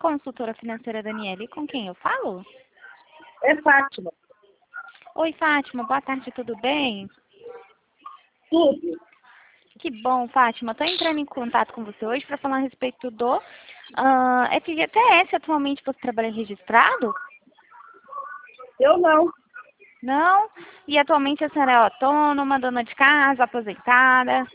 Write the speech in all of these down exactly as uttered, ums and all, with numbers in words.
consultora financeira Daniele. Com quem eu falo? É Fátima. Oi, Fátima. Boa tarde, tudo bem? Tudo. Que bom, Fátima. Estou entrando em contato com você hoje para falar a respeito do ah, F G T S. Atualmente você trabalha registrado? Eu não. Não? E atualmente a senhora é autônoma, dona de casa, aposentada?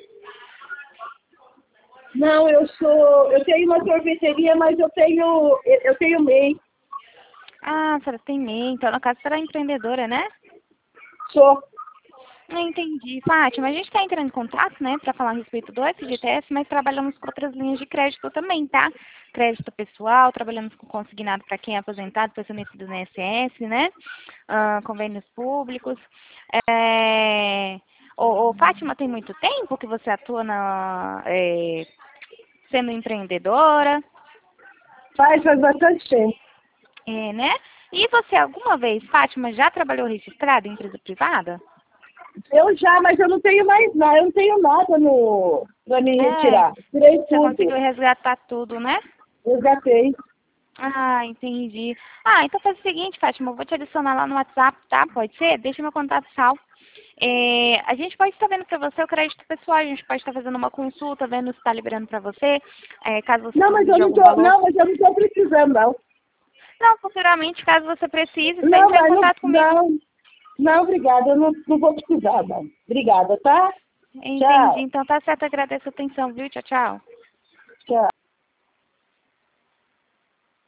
Não, eu sou. Eu tenho uma sorveteria, mas eu tenho. Eu tenho M E I. Ah, a senhora tem M E I, então no caso a senhora é empreendedora, né? Sou. Ah, entendi. Fátima, a gente está entrando em contato, né, para falar a respeito do F G T S, mas trabalhamos com outras linhas de crédito também, tá? Crédito pessoal, trabalhamos com consignado para quem é aposentado, permanecido no I N S S, né? Ah, convênios públicos. É... Ô, ô, Fátima, tem muito tempo que você atua na, é, sendo empreendedora, Faz, faz bastante tempo. é, né? E você, alguma vez, Fátima, já trabalhou registrada em empresa privada? Eu já, mas eu não tenho mais nada. Eu não tenho nada no para me É, retirar. Tirei você tudo. conseguiu resgatar tudo, né? Resgatei. Ah, entendi. Ah, então faz o seguinte, Fátima, eu vou te adicionar lá no WhatsApp, tá? Pode ser? Deixa meu contato salvo. É, a gente pode estar vendo para você o crédito pessoal, a gente pode estar fazendo uma consulta, vendo se está liberando para você, é, caso você Não, mas precise eu de não algum tô. valor. Não, mas eu não tô precisando, não. Não, futuramente, caso você precise, você Não, entre em mas não. contato comigo. Não, não obrigada. Eu não, não vou precisar, não. Obrigada, tá? Entendi. Tchau. Então tá certo, agradeço a atenção, viu? Tchau, tchau. Tchau.